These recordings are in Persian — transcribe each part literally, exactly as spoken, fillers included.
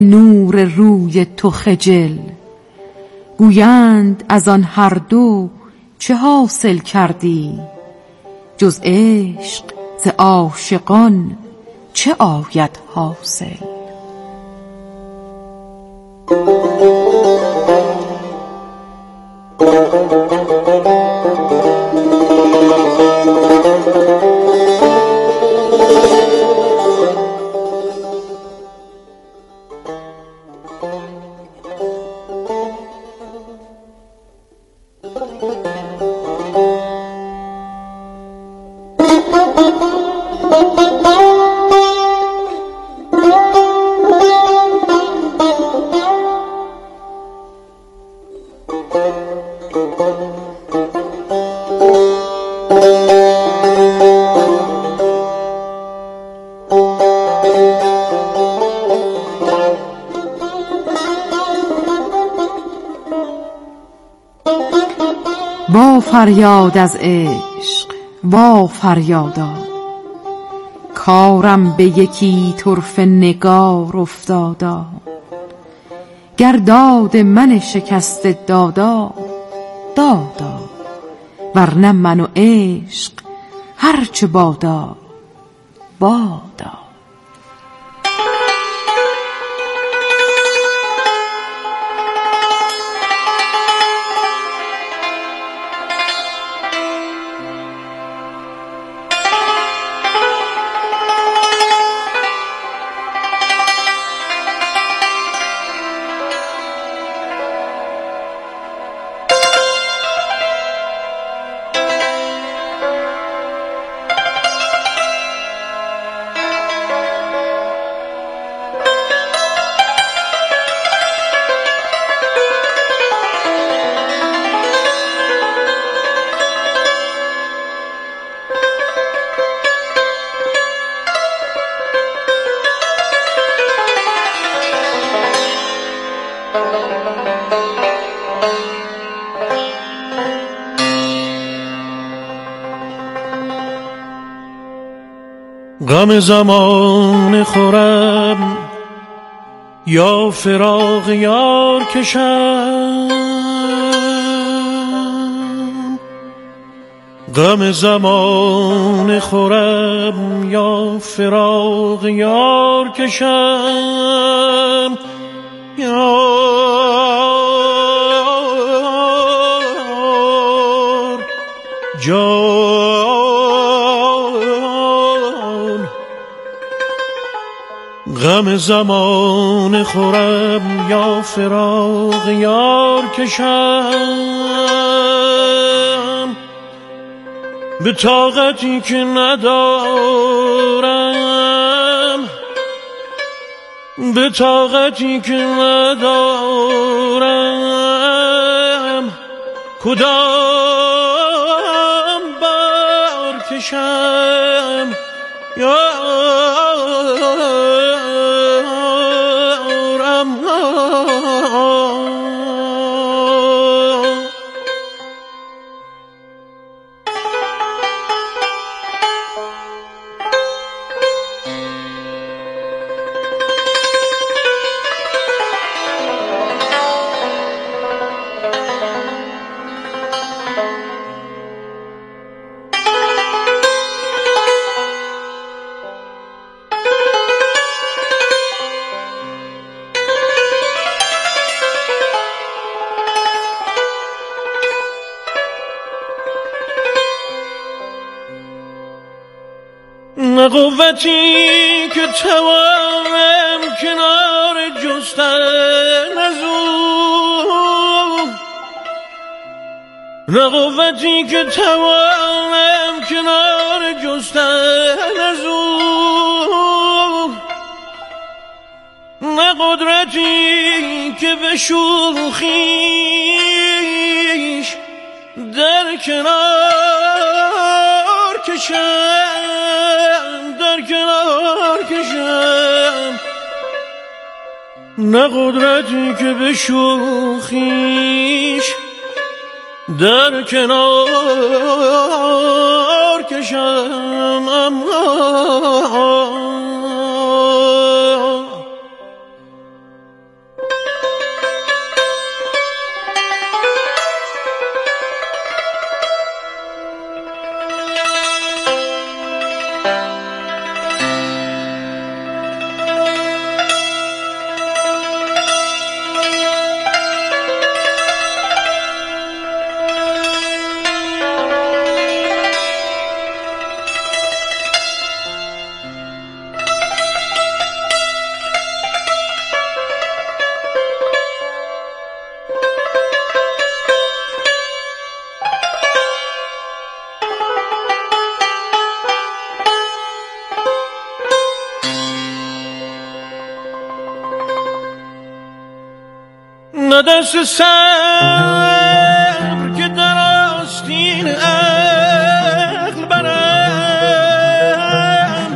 نور روی تو خجل. گویند از آن هر دو چه حاصل کردی؟ جز عشق ز عاشقان چه آید حاصل؟ وا فریاد از عشق، وا فریادا، کارم به یکی طرفه نگار افتادا. گر داد من شکسته دادا دادا، ورنه من و عشق هرچه بادا بادا. غم زمان خورم یا فراق یار کشم، غم زمان خورم یا فراق یار کشم. یار جان، غم زمان خورم یا فراق یار کشم. به طاقتی که ندارم، به طاقتی که ندارم، کدام بار کشم؟ یارم نه قوتی که توانم کنار جستن از او، نه قوتی که توانم کنار جستن از او، نه قدرتی که به شوخیش در کنار کشم، در کنار کشم، نه قدرتی که به شوخیش در کنار کشم. اما نه دست صبر که در آستین عقل برم،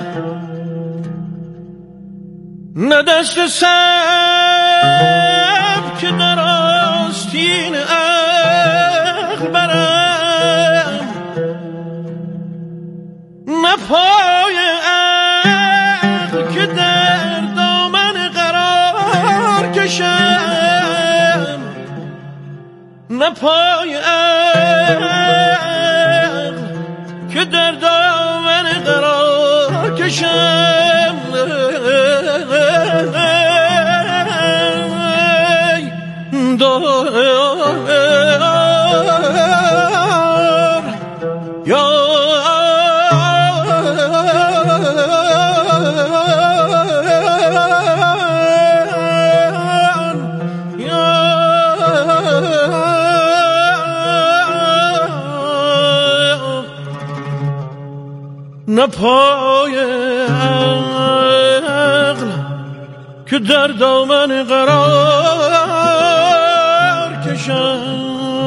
نه دست صبر که در آستین عقل برم، نه پای عقل که در دامن قرار کشم، نه پای عقل که در دامن قرار کشم. دار یا نه پای عقل که در دامن قرار کشم.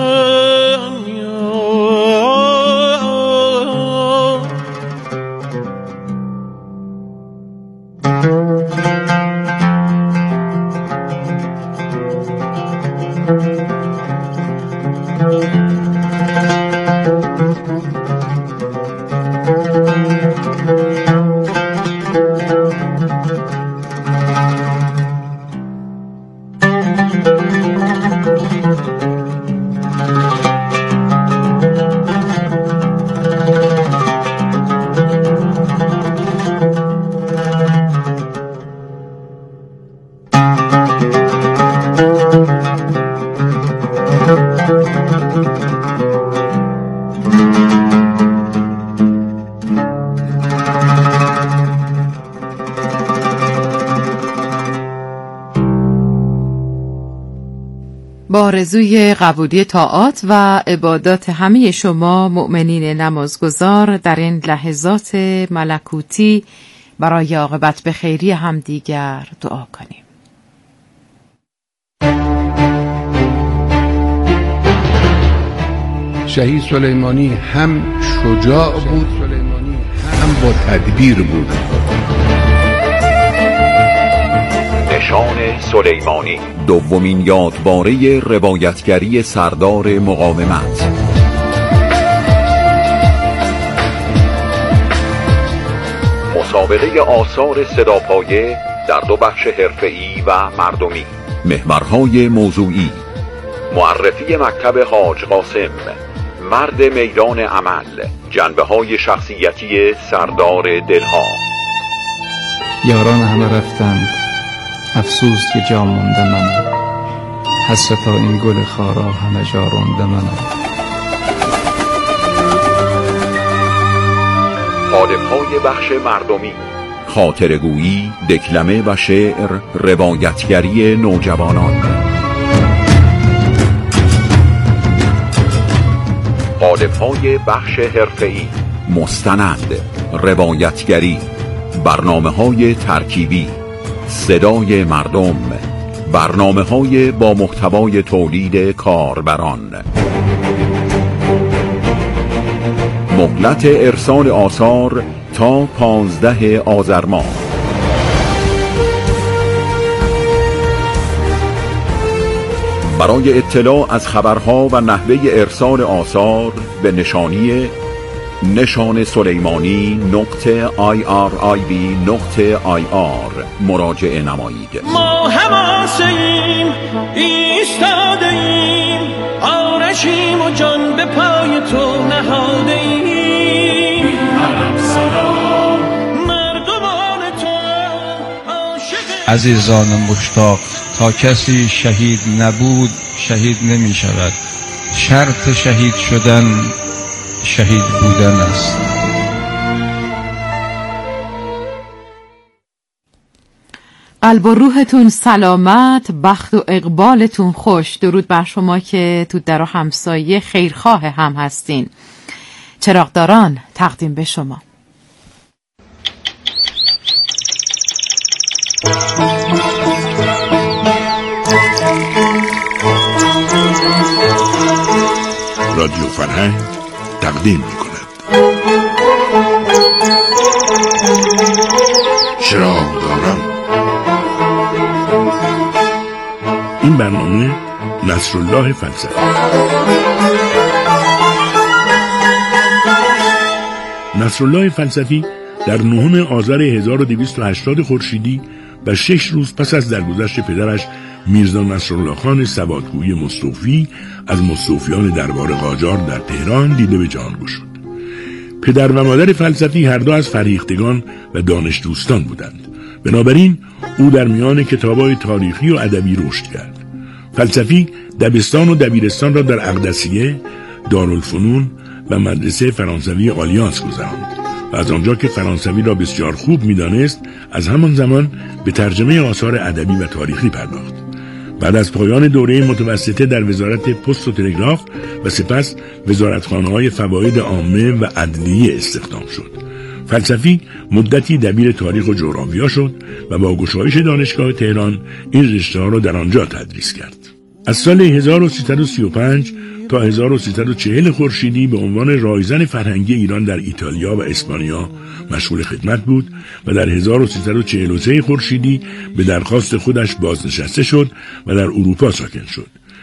با آرزوی قبولی طاعات و عبادات همه شما مؤمنین نمازگزار در این لحظات ملکوتی برای عاقبت به خیری همدیگر دعا کنیم. شهید سلیمانی هم شجاع بود هم با تدبیر بود. نشان سلیمانی، دومین یادباره روایتگری سردار مقاومت. مسابقه آثار صداپایه در دو بخش حرفه‌ای و مردمی. محورهای موضوعی: معرفی مکتب حاج قاسم، مرد میدان عمل، جنبه‌های شخصیتی سردار دلها. یاران همه رفتند، افسوس که جا مونده منم، حسرتا این گل خارا همه جا رونده منم. قالب‌های بخش مردمی: خاطرگویی، دکلمه و شعر، روایتگری نوجوانان. قالب‌های بخش حرفه‌ای: مستند، روایتگری، برنامه‌های ترکیبی، صدای مردم، برنامه‌های با محتوای تولید کاربران. مهلت ارسال آثار تا پانزده آذر ماه. برای اطلاع از خبرها و نحوه ارسال آثار به نشانی نشان سلیمانی نقطه آی آر آی بی نقطه آی آر مراجعه نمایید. ما هماسیم ایستاده ایم، آرشیم و جان به پای تو نهاده ایم. سلام مردمان تو عاشق. عزیزان مشتاق، تا کسی شهید نبود شهید نمی شود. شرط شهید شدن شهید بودن است. قلب و روحتون سلامت، بخت و اقبالتون خوش. درود بر شما که تو در و همسایه خیرخواه هم هستین. چراغداران تقدیم به شما. رادیو فرهنگ تقدیم می‌کند. چراغ دارم. این برنامه نصرالله فلسفی. نصرالله فلسفی در نهم آذر هزار و دویست و هشتاد خورشیدی و شش روز پس از درگذشت پدرش میرزا نصرالله خان سوادگوی مستوفی از مستوفیان دربار قاجار در تهران دیده به جان گشود. پدر و مادر فلسفی هر دو از فرهیختگان و دانش دوستان بودند. بنابراین او در میان کتاب‌های تاریخی و ادبی رشد کرد. فلسفی دبستان و دبیرستان را در اقدسیه، دارالفنون و مدرسه فرانسوی آلیانس گذراند و از آنجا که فرانسوی را بسیار خوب می‌دانست، از همان زمان به ترجمه آثار ادبی و تاریخی پرداخت. بعد از پایان دوره متوسطه در وزارت پست و تلگراف و سپس وزارتخانه‌های فواید عامه و عدلیه استخدام شد. فلسفی مدتی دبیر تاریخ و جغرافیا شد و با گشایش دانشگاه تهران این رشته‌ها را در آنجا تدریس کرد. از سال هزار و سیصد و سی و پنج تا هزار و سیصد و چهل خورشیدی به عنوان رایزن فرهنگی ایران در ایتالیا و اسپانیا مشغول خدمت بود و در هزار و سیصد و چهل و سه خورشیدی به درخواست خودش بازنشسته شد و در اروپا ساکن شد.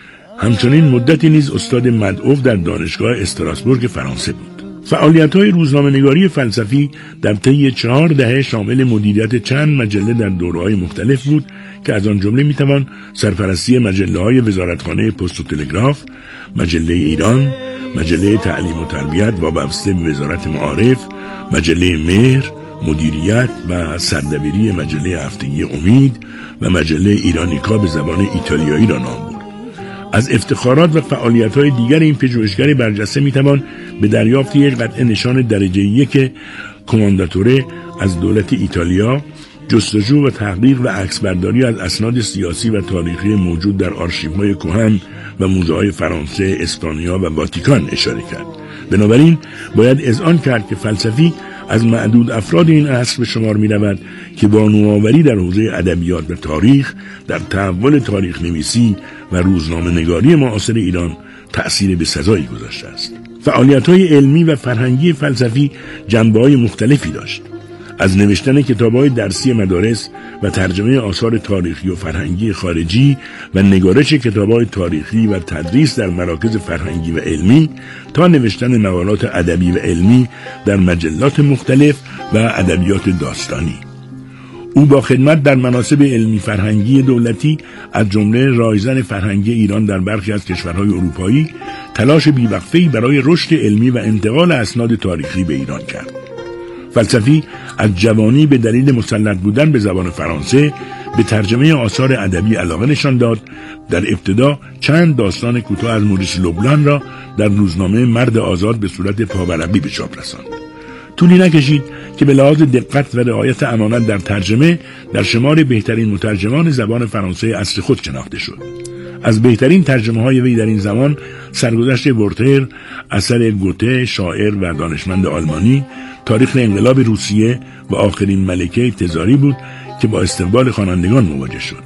همچنین مدتی نیز استاد مدعو در دانشگاه استراسبورگ فرانسه بود. فعالیت‌های روزنامه‌نگاری فلسفی در طی چهار دهه شامل مدیریت چند مجله در دوره‌های مختلف بود که از آن جمله می‌توان سرپرستی مجله‌های وزارتخانه پست و تلگراف، مجله ایران، مجله تعلیم و تربیت وابسته به وزارت معارف، مجله مهر، مدیریت و سردبیری مجله هفتگی امید و مجله ایرانیکا به زبان ایتالیایی را نام برد. از افتخارات و فعالیت‌های دیگر این پژوهشگر برجسته می‌توان به دریافت یک قطعه نشان درجه یک کمانداتوره از دولت ایتالیا، جستجو و تحقیق و عکسبرداری از اسناد سیاسی و تاریخی موجود در آرشیوهای کهن و موزه‌های فرانسه، اسپانیا و واتیکان اشاره کرد. بنابراین باید اذعان کرد که فلسفی از معدود افراد این عصر به شمار می رود که با نوآوری در حوزه ادبیات و تاریخ در تحول تاریخ نویسی و روزنامه نگاری معاصر ایران تأثیر به سزایی گذاشته است. فعالیت‌های علمی و فرهنگی فلسفی جنبه‌های مختلفی داشت. از نوشتن کتاب‌های درسی مدارس و ترجمه آثار تاریخی و فرهنگی خارجی و نگارش کتاب‌های تاریخی و تدریس در مراکز فرهنگی و علمی تا نوشتن مقالات ادبی و علمی در مجلات مختلف و ادبیات داستانی. او با خدمت در مناصب علمی فرهنگی دولتی از جمله رایزن فرهنگی ایران در برخی از کشورهای اروپایی تلاش بی‌وقفه‌ای برای رشد علمی و انتقال اسناد تاریخی به ایران کرد. فلسفی از جوانی به دلیل مسلط بودن به زبان فرانسه به ترجمه آثار ادبی علاقه نشان داد. در ابتدا چند داستان کوتاه از موریس لوبلان را در روزنامه مرد آزاد به صورت پاورقی به چاپ رساند. طولی نکشید که به لحاظ دقت و رعایت امانت در ترجمه در شمار بهترین مترجمان زبان فرانسه عصر خود شناخته شد. از بهترین ترجمه های وی در این زمان سرگذشت ورتر، اثر گوته شاعر و دانشمند آلمانی، تاریخ انقلاب روسیه و آخرین ملکه تزاری بود که با استقبال خوانندگان مواجه شد.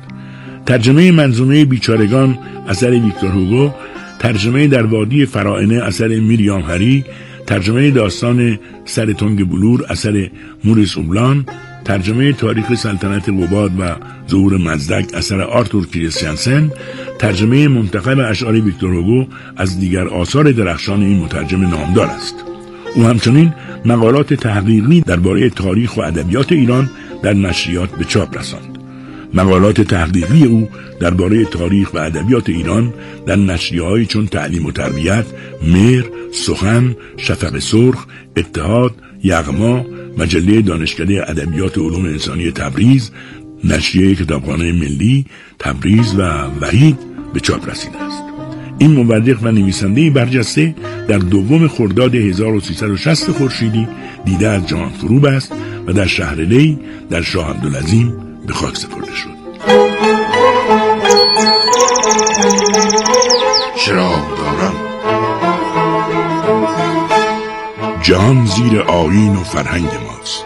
ترجمه منظومه بیچارگان اثر ویکتور هوگو، ترجمه در وادی فراعنه اثر میریام هری، ترجمه داستان سر تنگ بلور اثر موریس اوبلان، ترجمه تاریخ سلطنت قباد و ظهور مزدک اثر آرتور کریستیانسن، ترجمه منتخب اشعار ویکتور هوگو از دیگر آثار درخشان این مترجم نامدار است. او همچنین مقالات تحقیقی درباره تاریخ و ادبیات ایران در نشریات به چاپ رساند. مقالات تحقیقی او درباره تاریخ و ادبیات ایران در نشریه‌هایی چون تعلیم و تربیت، مهر، سخن، شفق سرخ، اتحاد، یغما، مجله دانشکده ادبیات و علوم انسانی تبریز، نشریه کتابخانه ملی تبریز و وحید به چاپ رسیده است. این مورخ و نویسنده برجسته در دوم خرداد هزار و سیصد و شصت خورشیدی دیده از جهان فرو بست و در شهر ری در شاه عبدالعظیم به خاک سپرده شد. چراغ دارم. جهان زیر آیین و فرهنگ ماست.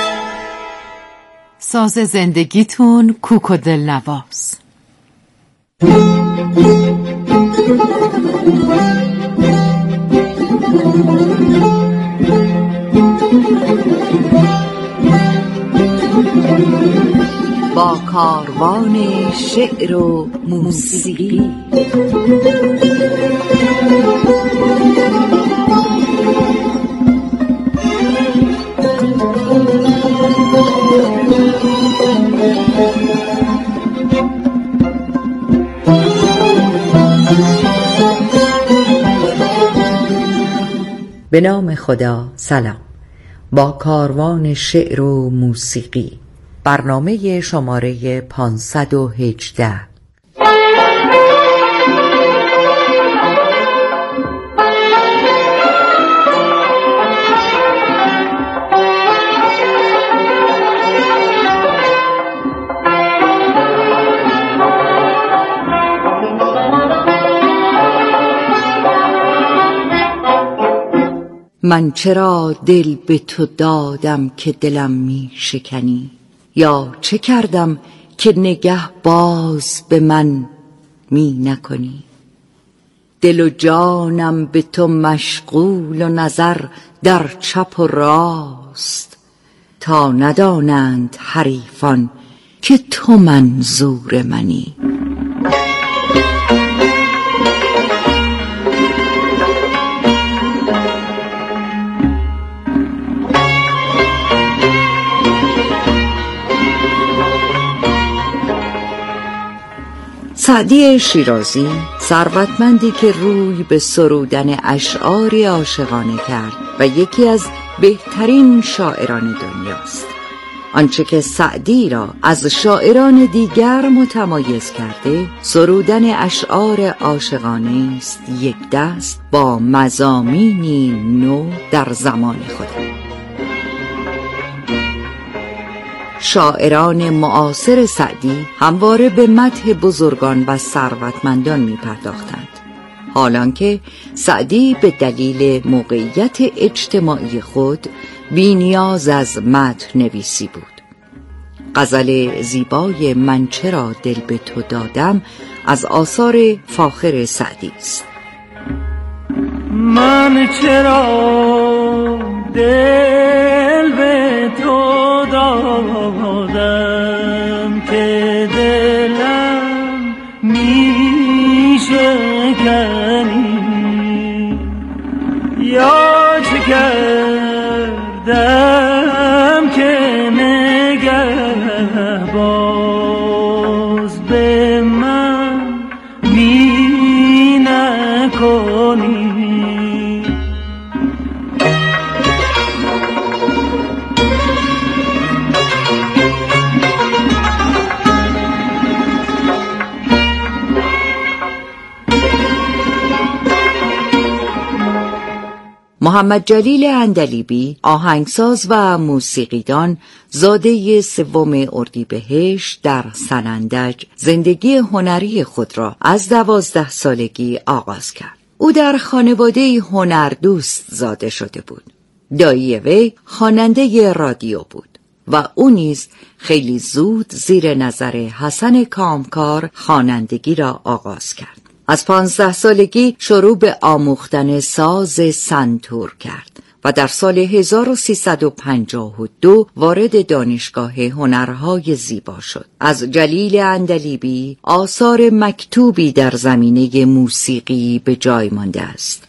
ساز زندگیتون کوک و دلنواز. با کاروان شعر و موسیقی. به نام خدا. سلام. با کاروان شعر و موسیقی، برنامه شماره پانصد و هجده. من چرا دل به تو دادم که دلم می شکنی؟ یا چه کردم که نگه باز به من می نکنی؟ دل و جانم به تو مشغول و نظر در چپ و راست، تا ندانند حریفان که تو منظور منی. سعدی شیرازی، ثروتمندی که روی به سرودن اشعار عاشقانه کرد و یکی از بهترین شاعران دنیاست. آنچه که سعدی را از شاعران دیگر متمایز کرده، سرودن اشعار عاشقانه است، یک دست با مضامینی نو در زمان خود. شاعران معاصر سعدی همواره به مدح بزرگان و ثروتمندان می پرداختند، حالانکه سعدی به دلیل موقعیت اجتماعی خود بی نیاز از مدح نویسی بود. غزل زیبای من چرا دل به تو دادم از آثار فاخر سعدی است. من چرا دل به تو دادم که دلم می شکنی؟ یا چه کردم که نگه باز به من می نکنی؟ محمد جلیل عندلیبی، آهنگساز و موسیقیدان، زاده سوم اردیبهشت در سنندج، زندگی هنری خود را از دوازده سالگی آغاز کرد. او در خانواده هنردوست زاده شده بود. دایی وی خواننده رادیو بود و او نیز خیلی زود زیر نظر حسن کامکار خوانندگی را آغاز کرد. از پانزده سالگی شروع به آموختن ساز سنتور کرد و در سال هزار و سیصد و پنجاه و دو وارد دانشگاه هنرهای زیبا شد. از جلیل عندلیبی آثار مکتوبی در زمینه موسیقی به جای مانده است.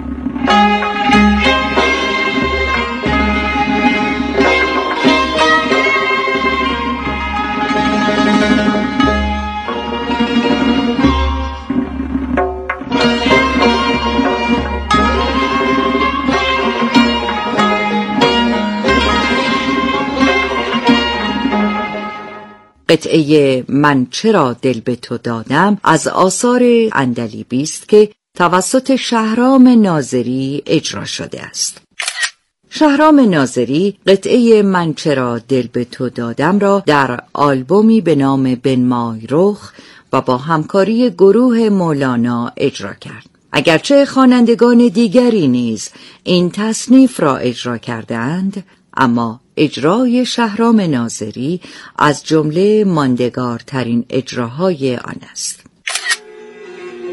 قطعه من چرا دل به تو دادم از آثار عندلیبی است که توسط شهرام ناظری اجرا شده است. شهرام ناظری قطعه من چرا دل به تو دادم را در آلبومی به نام بنمای رخ و با همکاری گروه مولانا اجرا کرد. اگرچه خوانندگان دیگری نیز این تصنیف را اجرا کردند، اما اجرای شهرام ناظری از جمله ماندگارترین اجراهای آن است.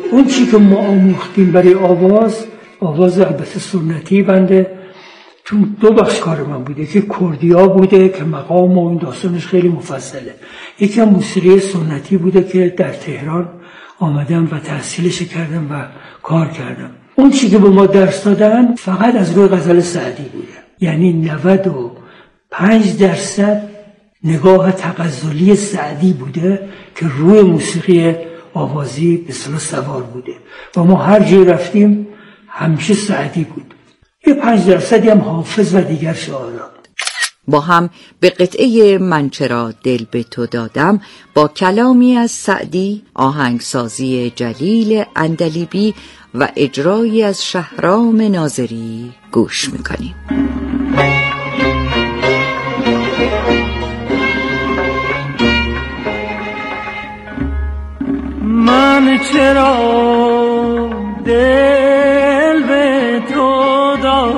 اون چی که ما آموختیم برای آواز، آواز البته سنتی بنده تو دو بخش کار من بوده که کردیا بوده که مقام و این داستانش خیلی مفصله، یکی هم موسیقی سنتی بوده که در تهران آمدم و تحصیلش کردم و کار کردم. اون چی که به ما درس دادن فقط از روی غزل سعدی بوده، یعنی نود و پنج درصد نگاه تغزلی سعدی بوده که روی موسیقی آوازی به اصطلاح سوار بوده و ما هر جای رفتیم همیشه سعدی بود. یه پنج درصدی هم حافظ و دیگر شاعران. با هم به قطعه من چرا دل به تو دادم با کلامی از سعدی، آهنگسازی جلیل عندلیبی و اجرایی از شهرام ناظری گوش میکنیم. من چرا دل به تو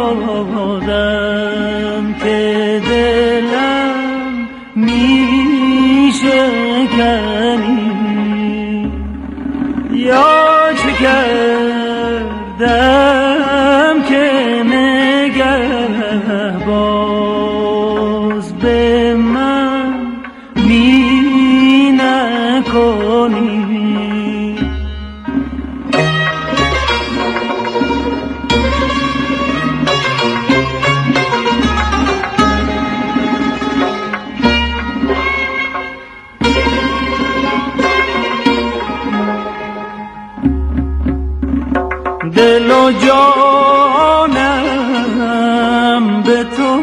دادم که دلم میشکنی، یا چه کردم که نگه باز به من می نکنی. دل و جانم به تو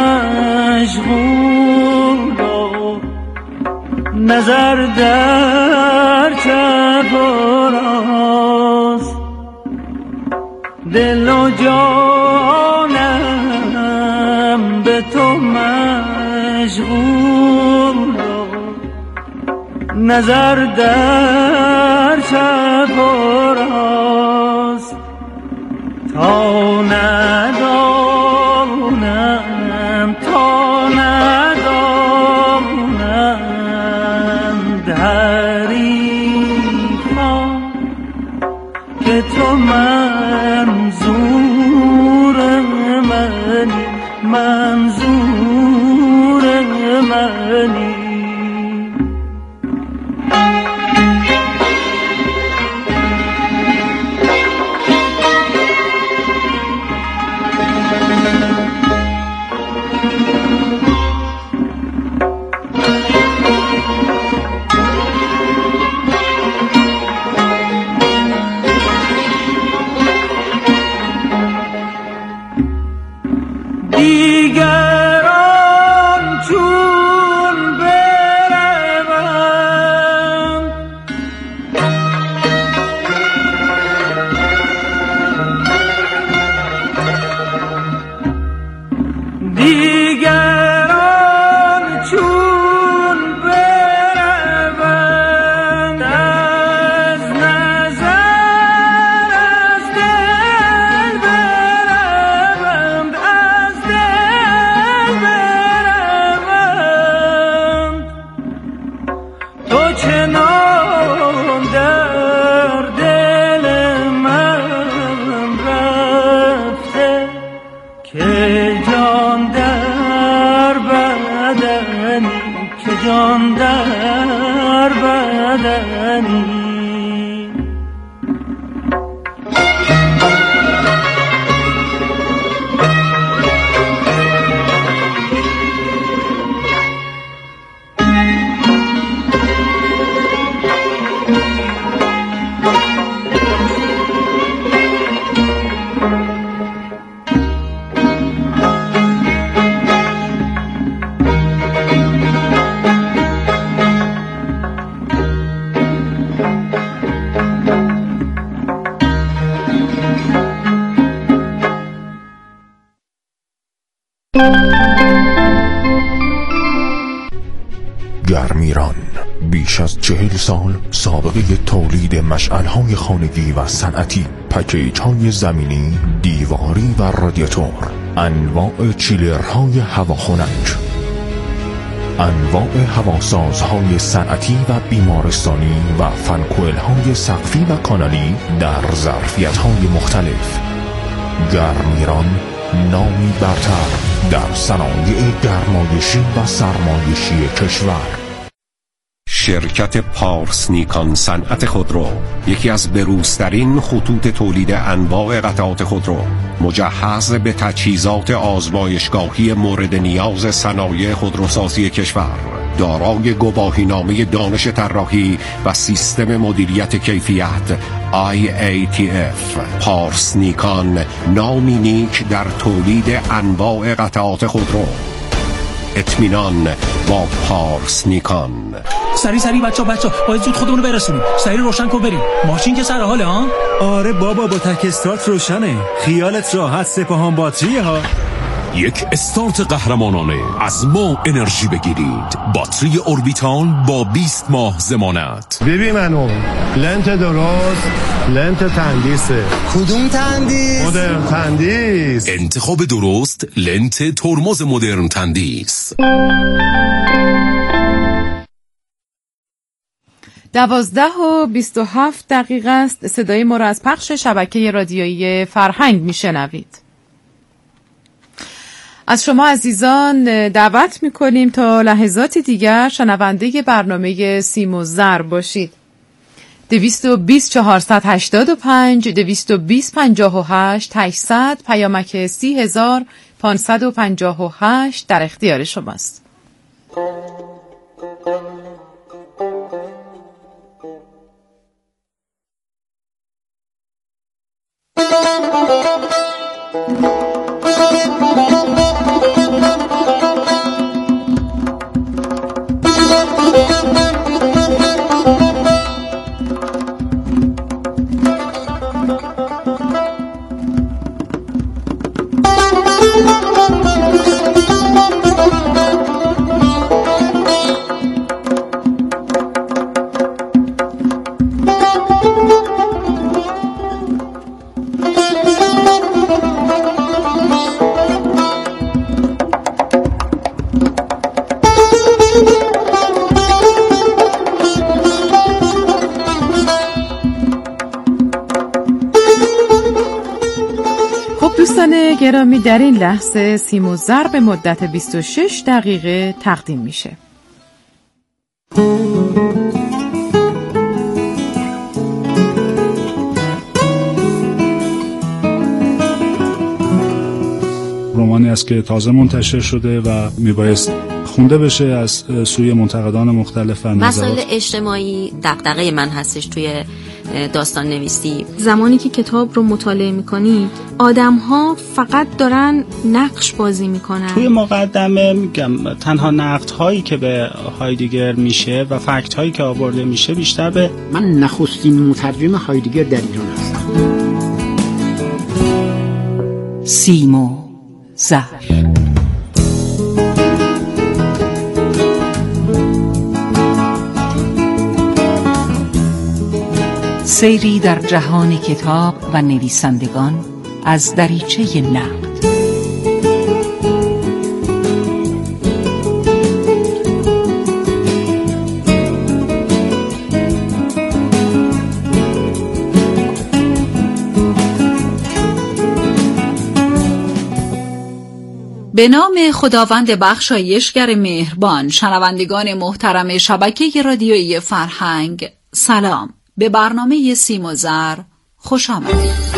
مشغول و نظر در چپ و راست. دل و جانم به تو مشغول و نظر در چپ و راست. تا ندانم تا ندانم حریفان که تو منظور منی، منظور منی. دیگران چون بروند دیگران چون بروند از نظر از دل بروند، از دل بروند. تو چنان در دل من رفته که جان در بدنی، که جان در بدنی. گرمیران بیش از چهل سال سابقه تولید مشعل‌های خانگی و صنعتی، پکیج‌های زمینی، دیواری و رادیاتور، انواع چیلرهای هواخنک. انواع هواسازهای صنعتی و بیمارستانی و فنکوئل‌های سقفی و کانالی در ظرفیت‌های مختلف. گرمیران، نامی برتر در صنایع گرمایشی و سرمایشی کشور. شرکت پارس نیکان صنعت خودرو، یکی از بروزترین خطوط تولید انواع قطعات خودرو، مجهز به تجهیزات آزمایشگاهی مورد نیاز صنایع خودروسازی کشور، دارای گواهینامه دانش طراحی و سیستم مدیریت کیفیت آی ای تی اف. پارس نیکان، نامی نیک در تولید انواع قطعات خودرو. اطمینان با پارس نیکان. سری سری بچا بچا باید زود خودمون رو برسونیم. سری روشن کن بریم. ماشین که سر حاله ها؟ آره بابا، با تک استارت روشنه. خیالت راحت، سپاهان باتریه ها. یک استارت قهرمانانه از ما انرژی بگیرید. باتری اوربیتال با بیست ماه ضمانت. ببین منو لنت درست، لنت تندیسه. کدوم تندیس؟ مدرن تندیس. انتخاب درست، لنت ترمز مدرن تندیس. دوازده و بیست و هفت دقیقه است. صدای ما را از پخش شبکه رادیویی فرهنگ میشنوید. از شما عزیزان دعوت میکنیم تا لحظات دیگر شنونده برنامه سیم و زر باشید. دویست و بیست چهارصد هشتاد و پنج، دویست و بیست پنجاه و هشت، هشتصد، پیامک سی هزار پانصد و پنجاه و هشت در اختیار شماست. دوستان گرامی، در این لحظه سیم و زر به مدت بیست و شش دقیقه تقدیم میشه. رمانی است که تازه منتشر شده و میبایست خونده بشه از سوی منتقدان مختلف. مسائل اجتماعی دغدغه من هستش توی داستان نویسی. زمانی که کتاب رو مطالعه میکنید آدم ها فقط دارن نقش بازی میکنن. توی مقدمه میگم تنها نقد هایی که به هایدگر میشه و فکت هایی که آورده میشه بیشتر به من نخستین مترجم هایدگر در ایران هستم. سیم و زر. سیری در جهان کتاب و نویسندگان از دریچه نقد. به نام خداوند بخشایشگر مهربان، شنوندگان محترم شبکه رادیویی فرهنگ، سلام. به برنامه سیم و زر خوش آمدید.